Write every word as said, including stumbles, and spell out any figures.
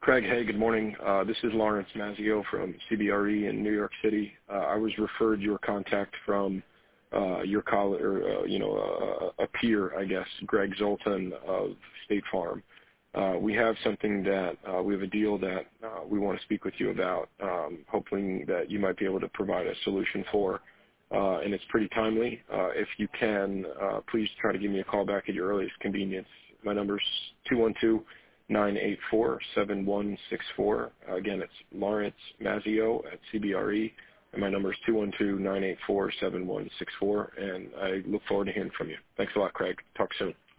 Craig, hey, good morning. Uh, this is Lawrence Mazzio from C B R E in New York City. Uh, I was referred your contact from uh, your colleague, or uh, you know, uh, a peer, I guess, Greg Zoltan of State Farm. Uh, we have something that uh, we have a deal that uh, we want to speak with you about, um, hoping that you might be able to provide a solution for. Uh, and it's pretty timely. Uh, if you can, uh, please try to give me a call back at your earliest convenience. My number's two one two, nine eight four, seven one six four. Uh, again, it's Lawrence Mazzio at C B R E, and my number is two one two, nine eight four, seven one six four, and I look forward to hearing from you. Thanks a lot, Craig. Talk soon.